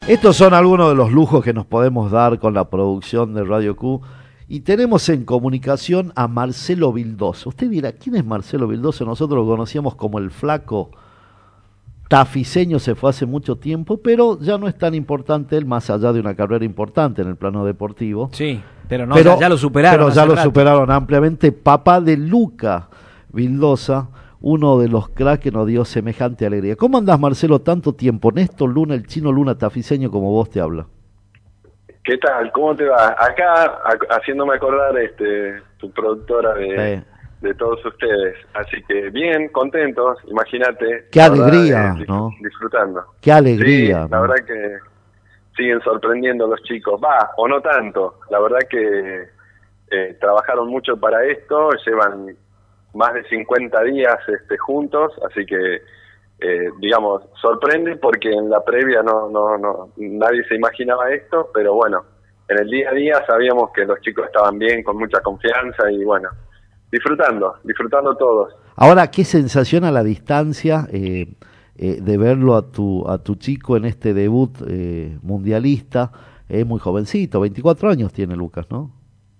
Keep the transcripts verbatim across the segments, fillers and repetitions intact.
Estos son algunos de los lujos que nos podemos dar con la producción de Radio Q. Y tenemos en comunicación a Marcelo Vildoso. Usted dirá, ¿quién es Marcelo Vildoso? Nosotros lo conocíamos como el Flaco. Tafiseño, se fue hace mucho tiempo, pero ya no es tan importante él, más allá de una carrera importante en el plano deportivo. Sí, pero no, pero, ya, ya lo superaron. Pero ya lo rato. superaron ampliamente. Papá de Luca Vildosa, uno de los cracks que nos dio semejante alegría. ¿Cómo andás, Marcelo, tanto tiempo? Néstor Luna, el chino Luna Tafiseño, como vos te habla. ¿Qué tal? ¿Cómo te va? Acá, a, haciéndome acordar este tu productora de, sí. de todos ustedes. Así que bien, contentos, imagínate. Qué alegría, verdad, eh, ¿no? Disfrutando. Qué alegría. Sí, la ¿no? verdad que siguen sorprendiendo los chicos. Va, o no tanto. La verdad que eh, trabajaron mucho para esto, llevan más de cincuenta días este, juntos, así que Eh, digamos, sorprende porque en la previa no, no, no, nadie se imaginaba esto, pero bueno, en el día a día sabíamos que los chicos estaban bien, con mucha confianza y bueno, disfrutando, disfrutando todos. Ahora, ¿qué sensación a la distancia eh, eh, de verlo a tu, a tu chico en este debut eh, mundialista? Es muy jovencito, veinticuatro años tiene Lucas, ¿no?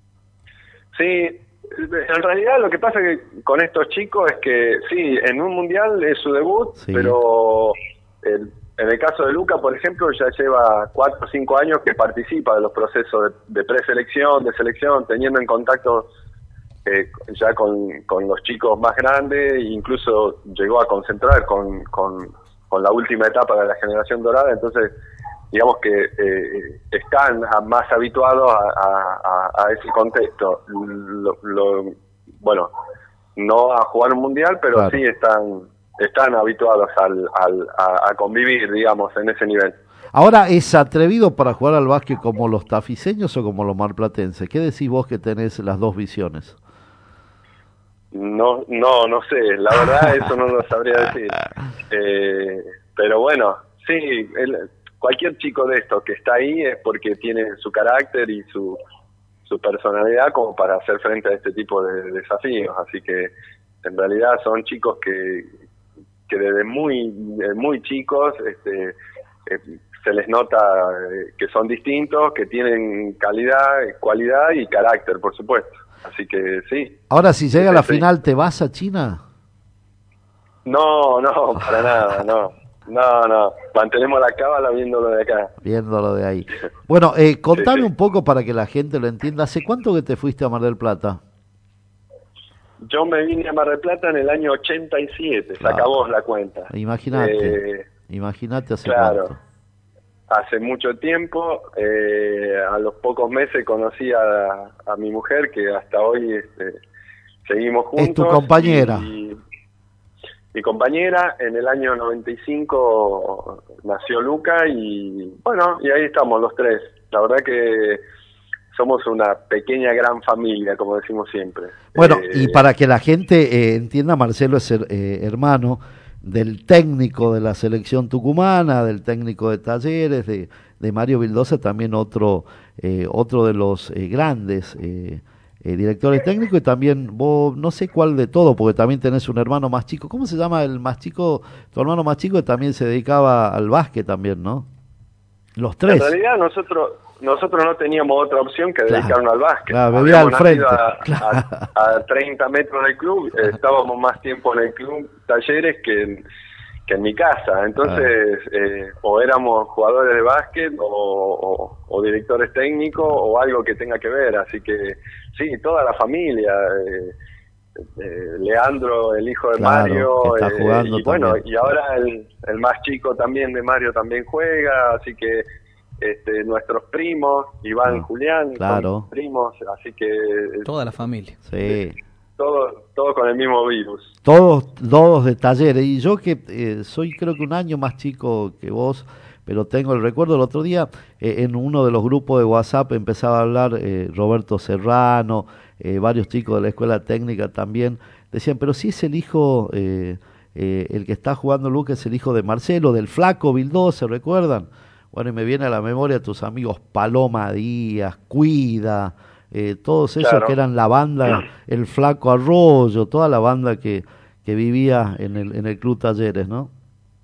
Sí. En realidad lo que pasa que con estos chicos es que sí, en un mundial es su debut, sí. pero el, en el caso de Luca, por ejemplo, ya lleva cuatro o cinco años que participa de los procesos de, de preselección, de selección, teniendo en contacto eh, ya con, con los chicos más grandes, incluso llegó a concentrar con, con, con la última etapa de la generación dorada, entonces digamos que eh, están más habituados a, a, a ese contexto. Lo, lo, bueno, no a jugar un mundial, pero claro. sí están están habituados al, al, a, a convivir, digamos, en ese nivel. Ahora, ¿es atrevido para jugar al básquet como los tafiseños o como los marplatenses? ¿Qué decís vos que tenés las dos visiones? No, no, no sé, la verdad eso no lo sabría decir. Eh, pero bueno, sí, el, cualquier chico de estos que está ahí es porque tiene su carácter y su, su personalidad como para hacer frente a este tipo de desafíos. Así que en realidad son chicos que, que desde muy, desde muy chicos este, eh, se les nota que son distintos, que tienen calidad, cualidad y carácter, por supuesto. Así que sí. Ahora, si llega a la sí. final, ¿te vas a China? No, no, para nada, no. No, no, mantenemos la cábala viéndolo de acá. Viéndolo de ahí. Bueno, eh, contame sí, sí. un poco para que la gente lo entienda. ¿Hace cuánto que te fuiste a Mar del Plata? Yo me vine a Mar del Plata en el año ochenta y siete, claro. Saca vos la cuenta. Imagínate, eh, imagínate hace claro, cuánto. Hace mucho tiempo, eh, a los pocos meses conocí a, a mi mujer, que hasta hoy este, seguimos juntos. ¿Es tu compañera? Y, mi compañera, en el año noventa y cinco nació Luca y bueno, y ahí estamos los tres. La verdad que somos una pequeña gran familia, como decimos siempre. Bueno, eh, y para que la gente eh, entienda, Marcelo es eh, hermano del técnico de la selección tucumana, del técnico de Talleres, de, de Mario Vildosa, también otro, eh, otro de los eh, grandes eh, Eh, directores técnicos, y también vos, no sé cuál de todo, porque también tenés un hermano más chico. ¿Cómo se llama el más chico? Tu hermano más chico que también se dedicaba al básquet también, ¿no? Los tres. En realidad nosotros nosotros no teníamos otra opción que claro, dedicarnos al básquet. Claro, vivía al frente. A, claro. a, a treinta metros del club, estábamos más tiempo en el club Talleres que en, que en mi casa. Entonces, ah. eh, o éramos jugadores de básquet o, o, o directores técnicos o algo que tenga que ver. Así que sí, toda la familia, eh, eh, Leandro, el hijo de claro, Mario, está eh, jugando y bueno, también. y ahora el, el más chico también de Mario también juega, así que este, nuestros primos, Iván y ah, Julián, claro. son primos, así que... Toda la familia. Sí. Todo, todo con el mismo virus. Todos, todos de Talleres, y yo que eh, soy creo que un año más chico que vos, pero tengo el recuerdo el otro día, eh, en uno de los grupos de WhatsApp empezaba a hablar eh, Roberto Serrano, eh, varios chicos de la escuela técnica también, decían, pero si es el hijo, eh, eh, el que está jugando Lucas es el hijo de Marcelo, del Flaco Vildosa, ¿recuerdan? Bueno, y me viene a la memoria tus amigos Paloma Díaz, Cuida, eh, todos esos claro. que eran la banda, el Flaco Arroyo, toda la banda que, que vivía en el, en el Club Talleres, ¿no?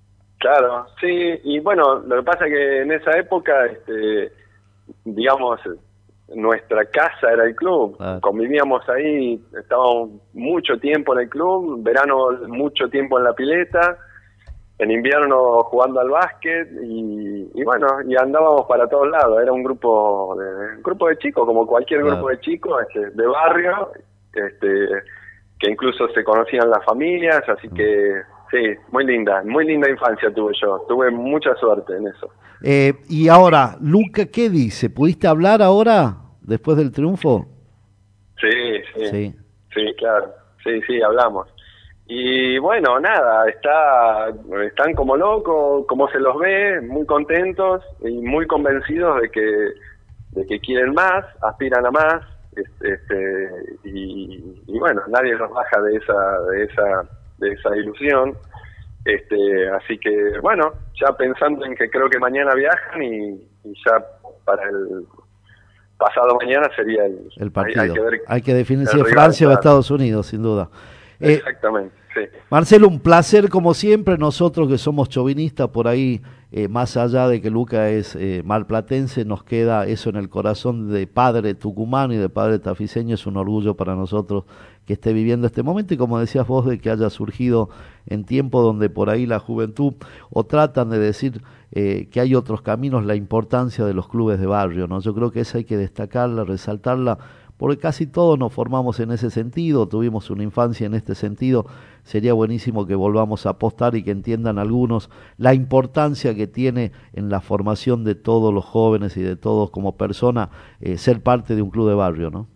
Claro, sí, y bueno, lo que pasa es que en esa época, este, digamos, nuestra casa era el club, Ah. convivíamos ahí, estábamos mucho tiempo en el club, verano mucho tiempo en la pileta, en invierno jugando al básquet y, y bueno, y andábamos para todos lados, era un grupo de, un grupo de chicos, como cualquier Claro. grupo de chicos, este, de barrio, este, que incluso se conocían las familias, así que sí, muy linda, muy linda infancia tuve yo, tuve mucha suerte en eso. Eh, y ahora, Luca, ¿qué dice? ¿Pudiste hablar ahora, después del triunfo? Sí, sí, Sí. sí, claro, sí, sí, hablamos. Y bueno, nada, está, están como locos, como se los ve, muy contentos y muy convencidos de que, de que quieren más, aspiran a más, este, este, y, y bueno, nadie los baja de esa, de esa, de esa ilusión. Este, así que bueno, ya pensando en que creo que mañana viajan y, y ya para el pasado mañana sería el, El partido. Hay, hay que, ver hay que definir si el es rival, Francia o claro. Estados Unidos, sin duda. Eh, Exactamente, sí. Marcelo, un placer como siempre. Nosotros que somos chauvinistas por ahí, eh, más allá de que Luca es eh, marplatense, nos queda eso en el corazón de padre tucumano y de padre tafiseño. Es un orgullo para nosotros que esté viviendo este momento y, como decías vos, de que haya surgido en tiempo donde por ahí la juventud o tratan de decir eh, que hay otros caminos, la importancia de los clubes de barrio, ¿no? Yo creo que esa hay que destacarla, resaltarla, porque casi todos nos formamos en ese sentido, tuvimos una infancia en este sentido. Sería buenísimo que volvamos a apostar y que entiendan algunos la importancia que tiene en la formación de todos los jóvenes y de todos como persona eh, ser parte de un club de barrio, ¿no?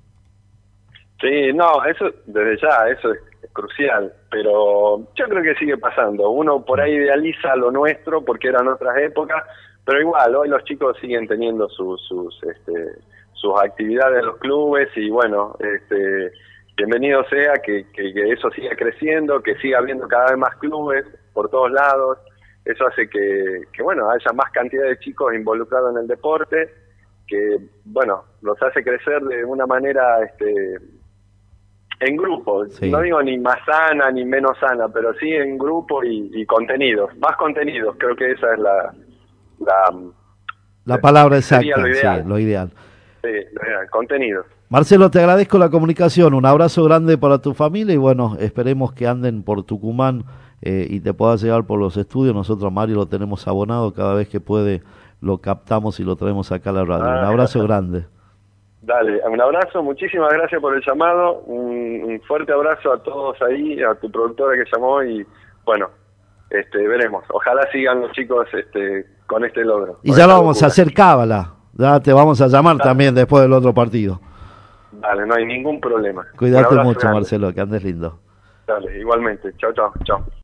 Sí, no, eso desde ya, eso es, es crucial, pero yo creo que sigue pasando. Uno por ahí idealiza lo nuestro porque eran otras épocas, pero igual, hoy los chicos siguen teniendo sus, sus, este, sus actividades en los clubes y bueno, este, bienvenido sea que, que, que eso siga creciendo, que siga habiendo cada vez más clubes por todos lados. Eso hace que, que bueno, haya más cantidad de chicos involucrados en el deporte, que bueno, los hace crecer de una manera este, en grupo, sí. No digo ni más sana ni menos sana, pero sí en grupo y, y contenidos, más contenidos, creo que esa es la la, la palabra exacta, lo ideal. Sí, lo ideal. Sí, lo ideal, contenidos. Marcelo, te agradezco la comunicación, un abrazo grande para tu familia y bueno, esperemos que anden por Tucumán eh, y te puedas llegar por los estudios. Nosotros a Mario lo tenemos abonado, cada vez que puede lo captamos y lo traemos acá a la radio. Ah, un abrazo grande. Dale, un abrazo, muchísimas gracias por el llamado, un, un fuerte abrazo a todos ahí, a tu productora que llamó y bueno, este, veremos, ojalá sigan los chicos este, con este logro. Y ya lo vamos a hacer cábala, ya te vamos a llamar Dale. También después del otro partido. Dale, no hay ningún problema. Cuídate mucho, grande. Marcelo, que andes lindo. Dale, igualmente, chao, chao, chao.